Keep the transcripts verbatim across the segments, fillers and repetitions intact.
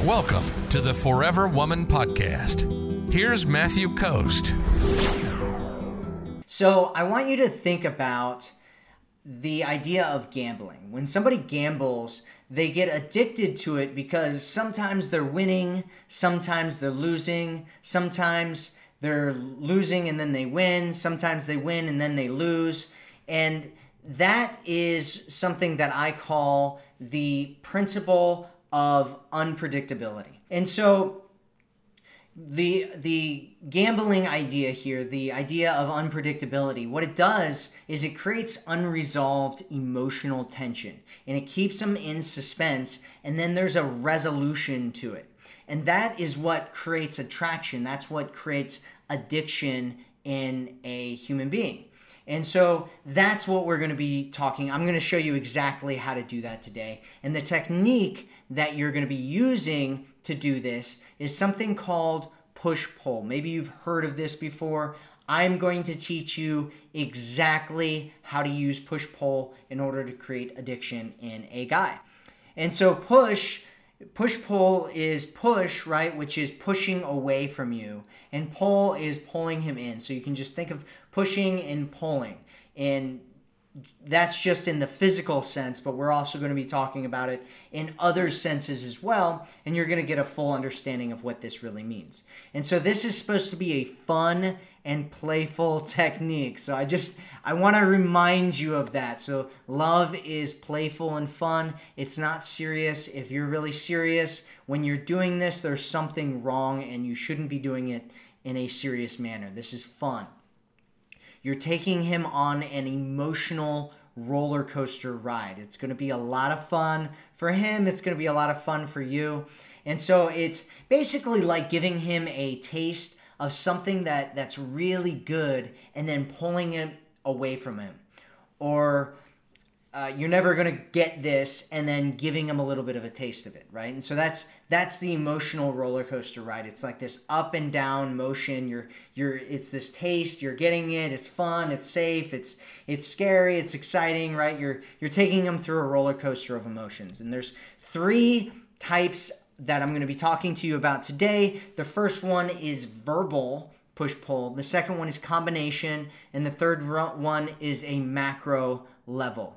Welcome to the Forever Woman Podcast. Here's Matthew Coast. So I want you to think about the idea of gambling. When somebody gambles, they get addicted to it because sometimes they're winning, sometimes they're losing, sometimes they're losing and then they win, sometimes they win and then they lose. And that is something that I call the principle of unpredictability. And so the the gambling idea here, the idea of unpredictability, what it does is it creates unresolved emotional tension and it keeps them in suspense, and then there's a resolution to it. And that is what creates attraction. That's what creates addiction in a human being. And so that's what we're going to be talking. I'm going to show you exactly how to do that today. And the technique that you're going to be using to do this is something called push-pull. Maybe you've heard of this before. I'm going to teach you exactly how to use push-pull in order to create addiction in a guy. And so push, push-pull is push, right, which is pushing away from you. And pull is pulling him in. So you can just think of pushing and pulling. And that's just in the physical sense, but we're also going to be talking about it in other senses as well, and you're going to get a full understanding of what this really means. And so this is supposed to be a fun and playful technique. So I just, I want to remind you of that. So love is playful and fun. It's not serious. If you're really serious, when you're doing this, there's something wrong and you shouldn't be doing it in a serious manner. This is fun. You're taking him on an emotional roller coaster ride. It's going to be a lot of fun for him. It's going to be a lot of fun for you. And so it's basically like giving him a taste of something that, that's really good and then pulling it away from him. Or uh, you're never going to get this and then giving him a little bit of a taste of it, right? And so that's that's the emotional roller coaster ride. It's like this up and down motion. You're you're it's this taste, you're getting it, it's fun, it's safe, it's it's scary, it's exciting, right? You're you're taking him through a roller coaster of emotions. And there's three types that I'm going to be talking to you about today. The first one is verbal push-pull. The second one is combination, and the third one is a macro level.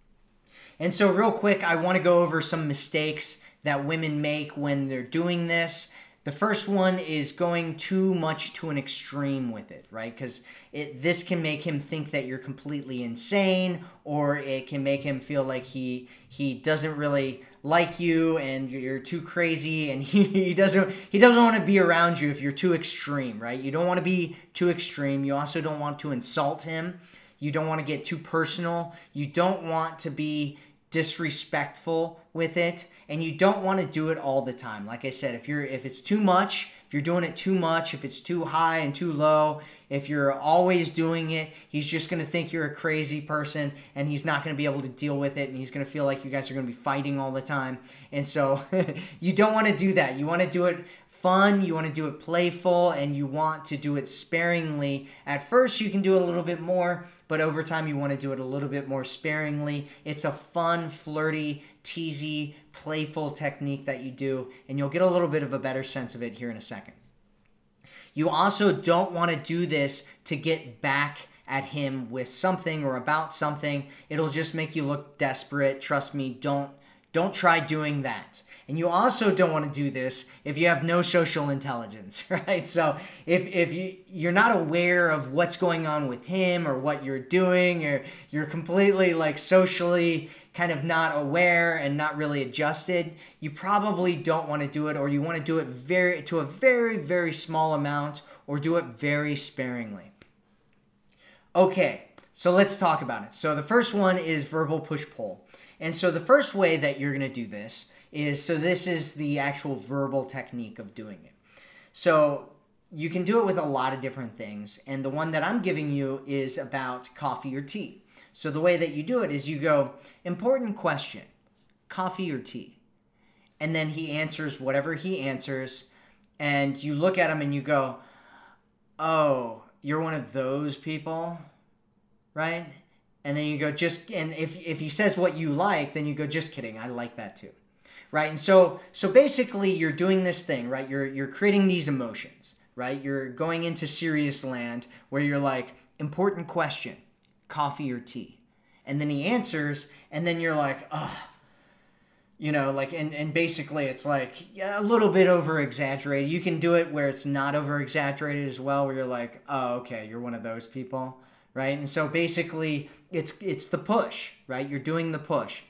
And so real quick, I want to go over some mistakes that women make when they're doing this. The first one is going too much to an extreme with it, right? Because it this can make him think that you're completely insane, or it can make him feel like he he doesn't really like you and you're too crazy, and he, he doesn't he doesn't want to be around you if you're too extreme, right? You don't want to be too extreme. You also don't want to insult him. You don't want to get too personal. You don't want to be disrespectful with it, and you don't want to do it all the time. Like I said, if you're if it's too much, if you're doing it too much, if it's too high and too low, if you're always doing it, he's just going to think you're a crazy person, and he's not going to be able to deal with it, and he's going to feel like you guys are going to be fighting all the time. And so you don't want to do that. You want to do it fun, you want to do it playful, and you want to do it sparingly. At first, you can do a little bit more, but over time, you want to do it a little bit more sparingly. It's a fun, flirty, teasy, playful technique that you do, and you'll get a little bit of a better sense of it here in a second. You also don't want to do this to get back at him with something or about something. It'll just make you look desperate. Trust me, don't don't try doing that. And you also don't want to do this if you have no social intelligence, right? So if if you, you're not aware of what's going on with him or what you're doing, or you're completely like socially kind of not aware and not really adjusted, you probably don't want to do it, or you want to do it very to a very, very small amount, or do it very sparingly. Okay, so let's talk about it. So the first one is verbal push-pull. And so the first way that you're going to do this is, so this is the actual verbal technique of doing it. So you can do it with a lot of different things. And the one that I'm giving you is about coffee or tea. So the way that you do it is you go, important question, coffee or tea? And then he answers whatever he answers. And you look at him and you go, oh, you're one of those people, right? And then you go, just, and if, if he says what you like, then you go, just kidding, I like that too. right? And so so basically you're doing this thing, right? You're you're creating these emotions, right? You're going into serious land where you're like, important question, coffee or tea? And then he answers, and then you're like, ugh. You know, like, and, and basically it's like yeah, a little bit over exaggerated. You can do it where it's not over exaggerated as well, where you're like, oh, okay, you're one of those people, right? And so basically it's it's the push, right? You're doing the push.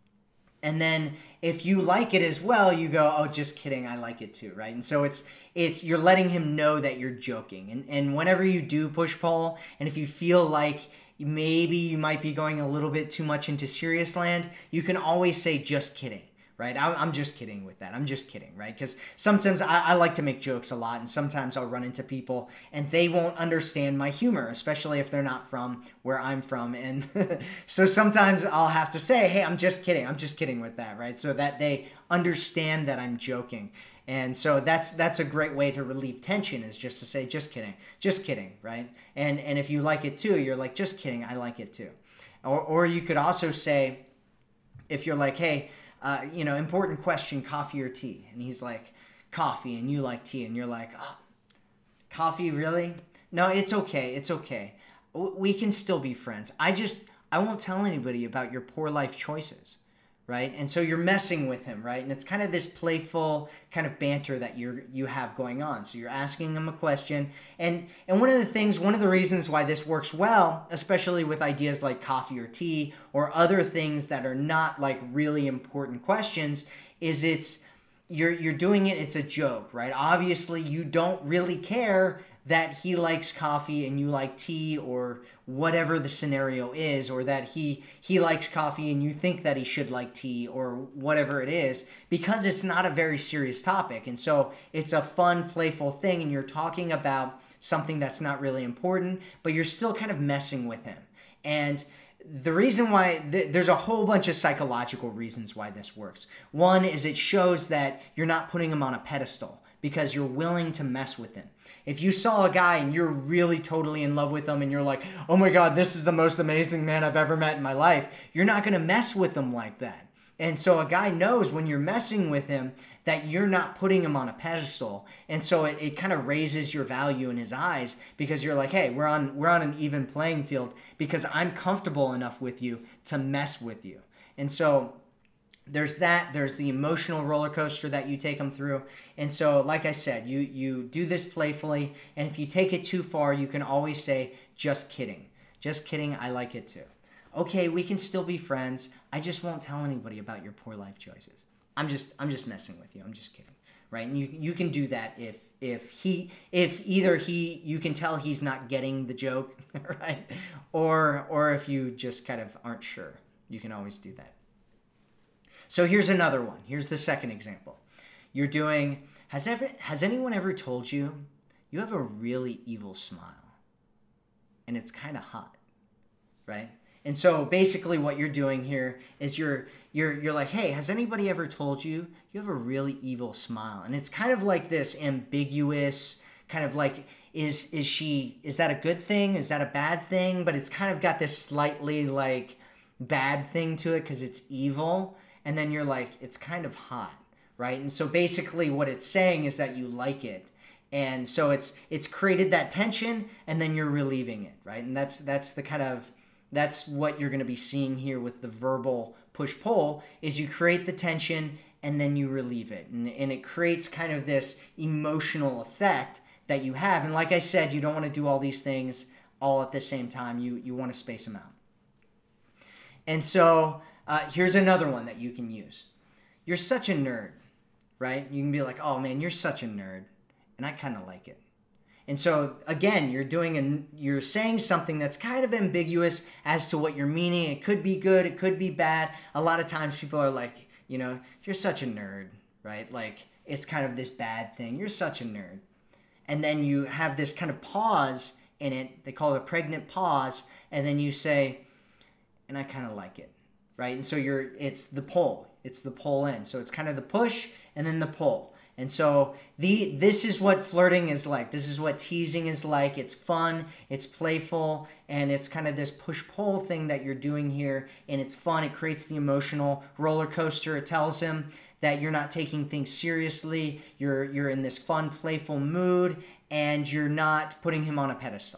And then if you like it as well, you go, oh, just kidding, I like it too, right? And so it's it's you're letting him know that you're joking. And and whenever you do push pull, and if you feel like maybe you might be going a little bit too much into serious land, you can always say, just kidding, right? I'm just kidding with that. I'm just kidding, right? Because sometimes I, I like to make jokes a lot, and sometimes I'll run into people and they won't understand my humor, especially if they're not from where I'm from. And so sometimes I'll have to say, hey, I'm just kidding. I'm just kidding with that, right? So that they understand that I'm joking. And so that's that's a great way to relieve tension, is just to say, just kidding, just kidding, right? And and if you like it too, you're like, just kidding, I like it too. Or, or you could also say, if you're like, hey, uh, you know, important question, coffee or tea? And he's like, coffee, and you like tea, and you're like, oh, coffee, really? No, it's okay, it's okay. We can still be friends. I just, I won't tell anybody about your poor life choices. Right? And so you're messing with him, right? And it's kind of this playful kind of banter that you're you have going on. So you're asking him a question. And and one of the things, one of the reasons why this works well, especially with ideas like coffee or tea or other things that are not like really important questions, is it's you're you're doing it, it's a joke, right? Obviously, you don't really care that he likes coffee and you like tea, or whatever the scenario is, or that he he likes coffee and you think that he should like tea, or whatever it is, because it's not a very serious topic. And so it's a fun, playful thing, and you're talking about something that's not really important, but you're still kind of messing with him. And the reason why, th- there's a whole bunch of psychological reasons why this works. One is it shows that you're not putting him on a pedestal, because you're willing to mess with him. If you saw a guy and you're really totally in love with him and you're like, oh my God, this is the most amazing man I've ever met in my life, you're not going to mess with him like that. And so a guy knows when you're messing with him that you're not putting him on a pedestal. And so it, it kind of raises your value in his eyes, because you're like, hey, we're on we're on an even playing field, because I'm comfortable enough with you to mess with you. And so there's that, there's the emotional roller coaster that you take them through. And so, like I said, you you do this playfully, and if you take it too far, you can always say, just kidding. Just kidding, I like it too. Okay, we can still be friends. I just won't tell anybody about your poor life choices. I'm just I'm just messing with you. I'm just kidding. Right? And you you can do that if if he if either he you can tell he's not getting the joke, right? Or or if you just kind of aren't sure. You can always do that. So here's another one. Here's the second example. You're doing, has ever has anyone ever told you you have a really evil smile and it's kind of hot, right? And so basically what you're doing here is you're you're you're like, hey, has anybody ever told you you have a really evil smile? And it's kind of like this ambiguous kind of like, is is she is that a good thing? Is that a bad thing? But it's kind of got this slightly like bad thing to it because it's evil. And then you're like, it's kind of hot, right? And so basically what it's saying is that you like it. And so it's it's created that tension, and then you're relieving it, right? And that's that's the kind of, that's what you're going to be seeing here with the verbal push-pull, is you create the tension and then you relieve it. And, and it creates kind of this emotional effect that you have. And like I said, you don't want to do all these things all at the same time. You, you want to space them out. And so uh, here's another one that you can use. You're such a nerd, right? You can be like, oh man, you're such a nerd. And I kind of like it. And so again, you're doing a, you're saying something that's kind of ambiguous as to what you're meaning. It could be good, it could be bad. A lot of times people are like, you know, you're such a nerd, right? Like it's kind of this bad thing. You're such a nerd. And then you have this kind of pause in it. They call it a pregnant pause. And then you say, and I kind of like it, right? And so you're, it's the pull. It's the pull in. So it's kind of the push and then the pull. And so the this is what flirting is like. This is what teasing is like. It's fun, it's playful, and it's kind of this push-pull thing that you're doing here, and it's fun. It creates the emotional roller coaster. It tells him that you're not taking things seriously. You're you're in this fun, playful mood, and you're not putting him on a pedestal.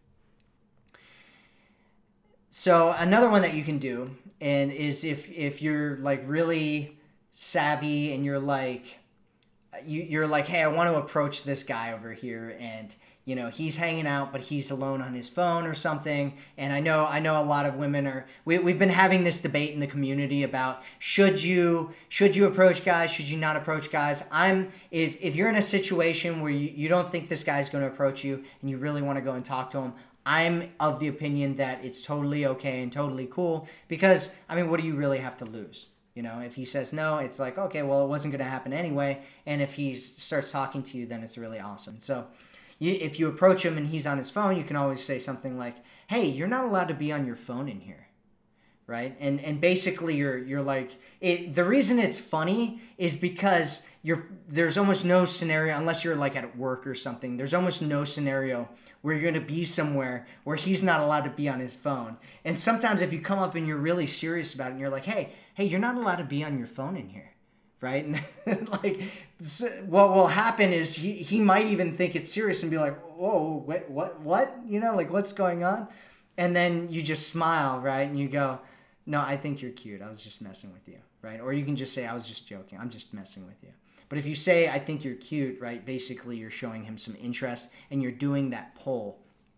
So another one that you can do, and is if if you're like really savvy and you're like you, you're like, hey, I want to approach this guy over here, and you know he's hanging out, but he's alone on his phone or something. And I know I know a lot of women are. We we've been having this debate in the community about should you should you approach guys, should you not approach guys. I'm if if you're in a situation where you, you don't think this guy's going to approach you and you really want to go and talk to him, I'm of the opinion that it's totally okay and totally cool, because I mean, what do you really have to lose? You know, if he says no, it's like, okay, well, it wasn't going to happen anyway. And if he starts talking to you, then it's really awesome. So you, if you approach him and he's on his phone, you can always say something like, hey, you're not allowed to be on your phone in here. Right? And and basically you're you're like, it, the reason it's funny is because you're there's almost no scenario, unless you're like at work or something, there's almost no scenario where you're going to be somewhere where he's not allowed to be on his phone. And sometimes if you come up and you're really serious about it and you're like, hey, hey, you're not allowed to be on your phone in here. Right? And like, what will happen is he, he might even think it's serious and be like, whoa, what, what, what? You know, like, what's going on? And then you just smile, right? And you go, no, I think you're cute. I was just messing with you, right? Or you can just say, I was just joking. I'm just messing with you. But if you say, I think you're cute, right? Basically, you're showing him some interest and you're doing that pull.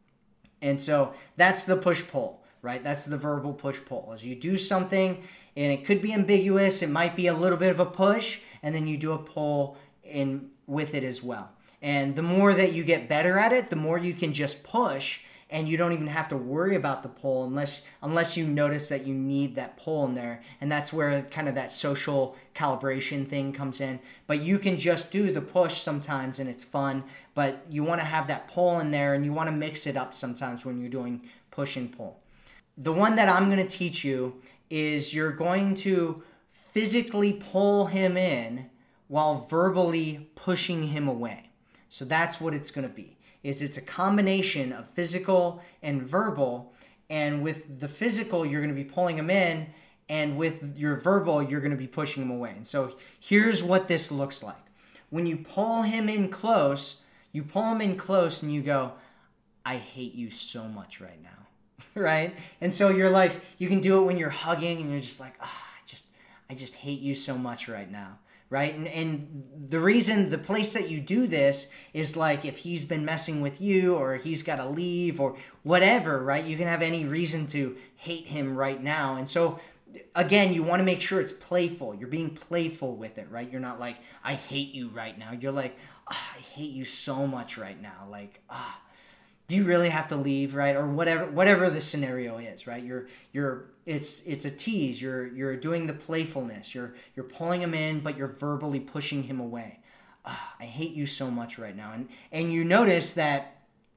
And so that's the push-pull, right? That's the verbal push-pull. As you do something, and it could be ambiguous. It might be a little bit of a push, and then you do a pull in with it as well. And the more that you get better at it, the more you can just push, and you don't even have to worry about the pull unless unless you notice that you need that pull in there. And that's where kind of that social calibration thing comes in. But you can just do the push sometimes, and it's fun. But you want to have that pull in there, and you want to mix it up sometimes when you're doing push and pull. The one that I'm going to teach you is you're going to physically pull him in while verbally pushing him away. So that's what it's going to be. Is it's a combination of physical and verbal, and with the physical you're going to be pulling him in, and with your verbal you're going to be pushing him away. And so here's what this looks like. When you pull him in close, you pull him in close and you go, I hate you so much right now. Right? And so you're like, you can do it when you're hugging and you're just like, ah, oh, I just I just hate you so much right now. Right? And, and the reason, the place that you do this is like if he's been messing with you or he's got to leave or whatever, right? You can have any reason to hate him right now. And so, again, you want to make sure it's playful. You're being playful with it, right? You're not like, I hate you right now. You're like, oh, I hate you so much right now. Like, ah. Do you really have to leave, right? Or whatever whatever the scenario is, right? You're you're it's it's a tease. You're you're doing the playfulness. You're you're pulling him in, but you're verbally pushing him away. Ah, I hate you so much right now. And and you notice that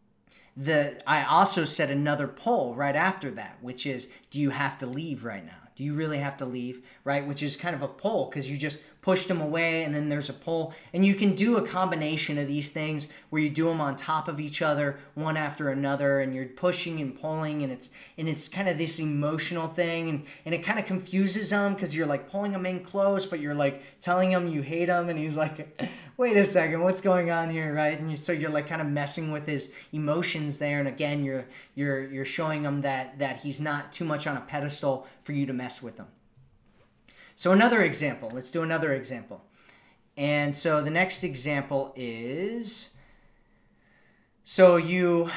the I also said another pull right after that, which is, do you have to leave right now? Do you really have to leave, right? Which is kind of a pull because you just pushed them away, and then there's a pull. And you can do a combination of these things where you do them on top of each other, one after another, and you're pushing and pulling, and it's and it's kind of this emotional thing, and, and it kind of confuses him because you're like pulling him in close, but you're like telling him you hate him, and he's like, wait a second, what's going on here, right? And you, so you're like kind of messing with his emotions there, and again, you're you're you're showing him that that he's not too much on a pedestal for you to mess with him. So another example, let's do another example. And so the next example is, so you,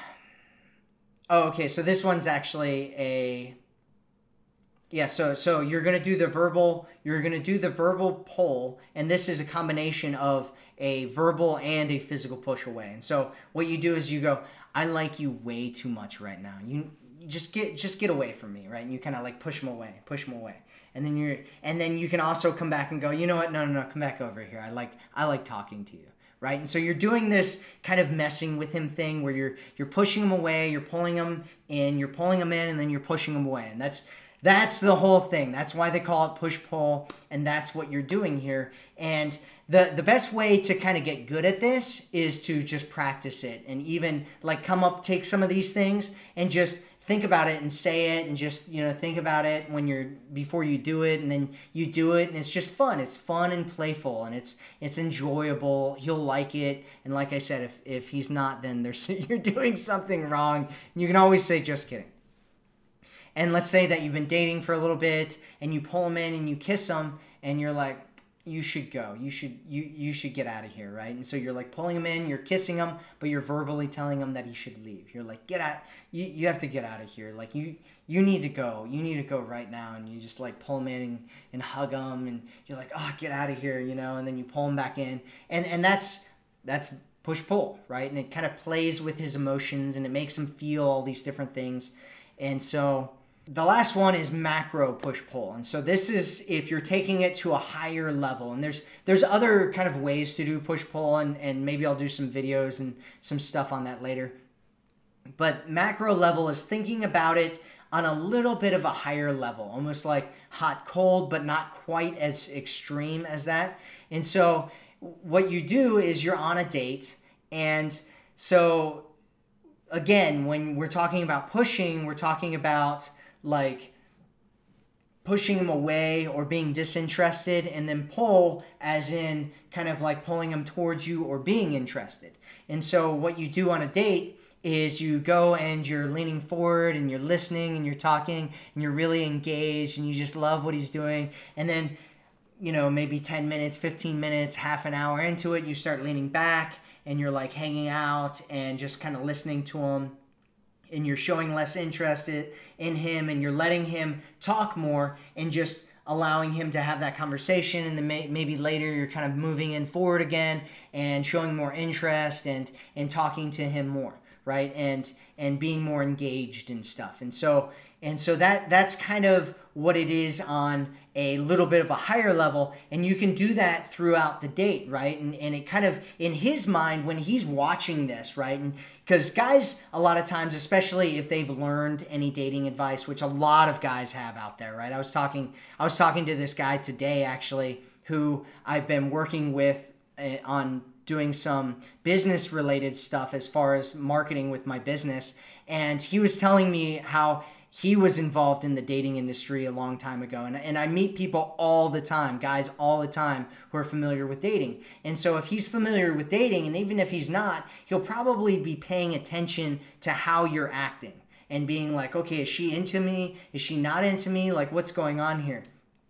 oh, okay, so this one's actually a, yeah, so so you're going to do the verbal, you're going to do the verbal pull, and this is a combination of a verbal and a physical push away. And so what you do is you go, I like you way too much right now. You, you just get just get away from me, right? And you kind of like push them away, push them away. And then you're, and then you can also come back and go, you know what? No, no, no, come back over here. I like, I like talking to you, right? And so you're doing this kind of messing with him thing where you're, you're pushing him away, you're pulling him in, you're pulling him in, and then you're pushing him away. And that's, That's the whole thing. That's why they call it push-pull, and that's what you're doing here. And the, the best way to kind of get good at this is to just practice it, and even like come up, take some of these things and just think about it and say it, and just, you know, think about it when you're, before you do it, and then you do it, and it's just fun. It's fun and playful, and it's it's enjoyable. He'll like it. And like I said, if, if he's not, then there's you're doing something wrong. You can always say, just kidding. And let's say that you've been dating for a little bit, and you pull him in and you kiss him, and you're like, you should go. You should you you should get out of here, right? And so you're like pulling him in, you're kissing him, but you're verbally telling him that he should leave. You're like, get out. You you have to get out of here. Like you you need to go. You need to go right now. And you just like pull him in and, and hug him, and you're like, oh, get out of here, you know. And then you pull him back in, and and that's that's push pull, right? And it kind of plays with his emotions, and it makes him feel all these different things. And so the last one is macro push-pull. And so this is if you're taking it to a higher level. And there's there's other kind of ways to do push-pull, and, and maybe I'll do some videos and some stuff on that later. But macro level is thinking about it on a little bit of a higher level, almost like hot-cold, but not quite as extreme as that. And so what you do is you're on a date, and so again, when we're talking about pushing, we're talking about like pushing him away or being disinterested, and then pull as in kind of like pulling him towards you or being interested. And so what you do on a date is you go and you're leaning forward and you're listening and you're talking and you're really engaged and you just love what he's doing. And then, you know, maybe ten minutes, fifteen minutes, half an hour into it, you start leaning back and you're like hanging out and just kind of listening to him. And you're showing less interest in him, and you're letting him talk more and just allowing him to have that conversation. And then may, maybe later you're kind of moving in forward again and showing more interest and, and talking to him more, right? And and being more engaged and stuff. And so and so that that's kind of what it is on a little bit of a higher level, and you can do that throughout the date, right? And and it kind of, in his mind, when he's watching this, right? And because guys, a lot of times, especially if they've learned any dating advice, which a lot of guys have out there, right? I was talking, I was talking to this guy today, actually, who I've been working with uh, on doing some business related stuff as far as marketing with my business, and he was telling me how he was involved in the dating industry a long time ago. And, and I meet people all the time, guys all the time, who are familiar with dating. And so if he's familiar with dating, and even if he's not, he'll probably be paying attention to how you're acting and being like, okay, is she into me? Is she not into me? Like, what's going on here?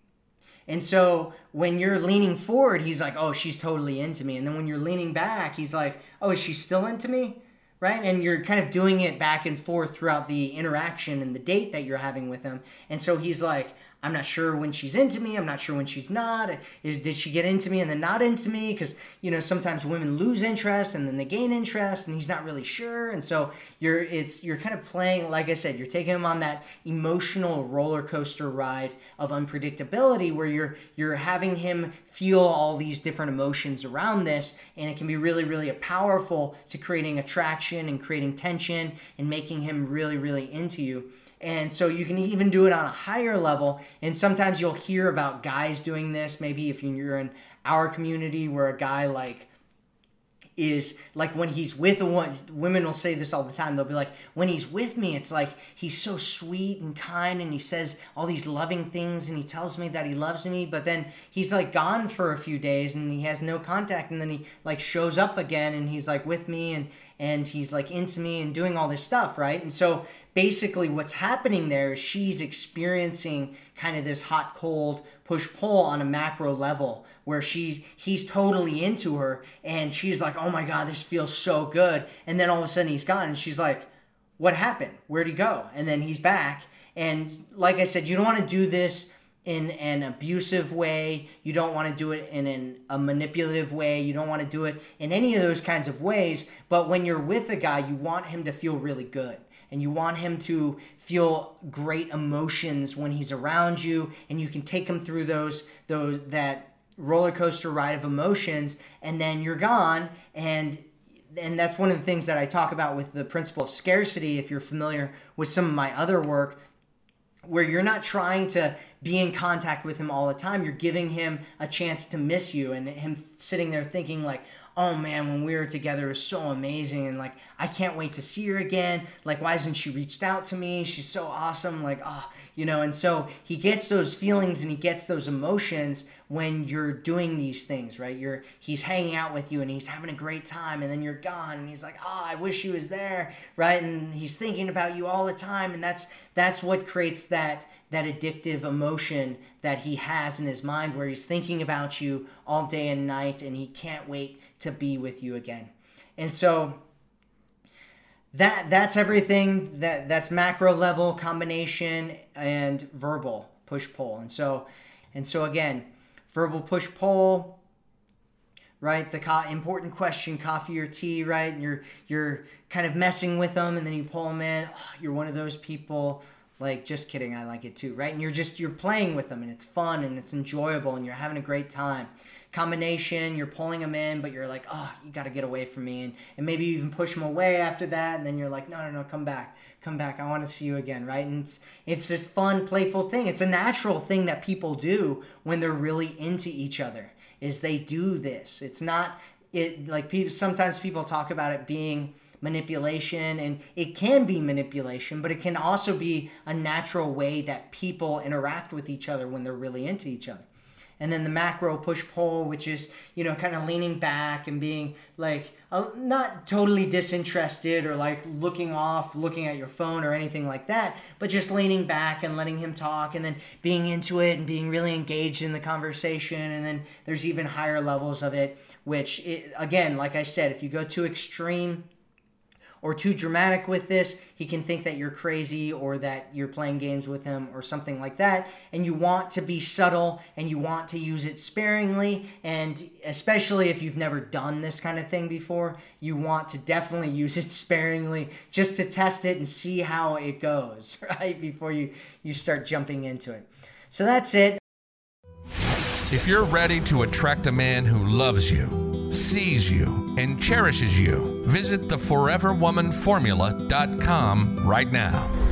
And so when you're leaning forward, he's like, oh, she's totally into me. And then when you're leaning back, he's like, oh, is she still into me? Right? And you're kind of doing it back and forth throughout the interaction and the date that you're having with him. And so he's like, I'm not sure when she's into me. I'm not sure when she's not. Is, did she get into me and then not into me? Because, you know, sometimes women lose interest and then they gain interest, and he's not really sure. And so you're it's you're kind of playing, like I said, you're taking him on that emotional roller coaster ride of unpredictability, where you're you're having him feel all these different emotions around this, and it can be really, really powerful to creating attraction and creating tension and making him really, really into you. And so you can even do it on a higher level. And sometimes you'll hear about guys doing this. Maybe if you're in our community, where a guy like is like, when he's with a woman, women will say this all the time. They'll be like, when he's with me, it's like he's so sweet and kind, and he says all these loving things, and he tells me that he loves me, but then he's like gone for a few days and he has no contact, and then he like shows up again and he's like with me, and and he's like into me and doing all this stuff, right? And so basically what's happening there is she's experiencing kind of this hot, cold push-pull on a macro level, where she's he's totally into her, and she's like, oh my God, this feels so good. And then all of a sudden he's gone, and she's like, what happened? Where'd he go? And then he's back. And like I said, you don't want to do this in an abusive way. You don't want to do it in an, a manipulative way. You don't want to do it in any of those kinds of ways. But when you're with a guy, you want him to feel really good. And you want him to feel great emotions when he's around you. And you can take him through those, those that roller coaster ride of emotions. And then you're gone. And and that's one of the things that I talk about with the principle of scarcity. If you're familiar with some of my other work, where you're not trying to be in contact with him all the time. You're giving him a chance to miss you, and him sitting there thinking like, oh man, when we were together it was so amazing, and like I can't wait to see her again. Like, why hasn't she reached out to me? She's so awesome. Like, ah, oh, you know, and so he gets those feelings and he gets those emotions when you're doing these things, right? You're he's hanging out with you and he's having a great time, and then you're gone and he's like, oh, I wish he was there, right? And he's thinking about you all the time, and that's that's what creates that that addictive emotion that he has in his mind, where he's thinking about you all day and night and he can't wait to be with you again. And so that that's everything. That that's macro level, combination, and verbal push-pull. And so and so again, verbal push-pull, right? The co- important question, coffee or tea, right? And you're you're kind of messing with them, and then you pull them in. Oh, you're one of those people. Like, just kidding, I like it too, right? And you're just, you're playing with them, and it's fun, and it's enjoyable, and you're having a great time. Combination, you're pulling them in, but you're like, oh, you got to get away from me. And, and maybe you even push them away after that, and then you're like, no, no, no, come back. Come back. I want to see you again, right? And it's, it's this fun, playful thing. It's a natural thing that people do when they're really into each other, is they do this. It's not, it like people, sometimes people talk about it being manipulation, and it can be manipulation, but it can also be a natural way that people interact with each other when they're really into each other. And then the macro push-pull, which is, you know, kind of leaning back and being like, uh, not totally disinterested or like looking off, looking at your phone or anything like that, but just leaning back and letting him talk, and then being into it and being really engaged in the conversation. And then there's even higher levels of it, which, it, again, like I said, if you go too extreme or too dramatic with this, he can think that you're crazy or that you're playing games with him or something like that. And you want to be subtle, and you want to use it sparingly. And especially if you've never done this kind of thing before, you want to definitely use it sparingly just to test it and see how it goes, right? Before you, you start jumping into it. So that's it. If you're ready to attract a man who loves you, sees you, and cherishes you, visit the forever woman formula dot com right now.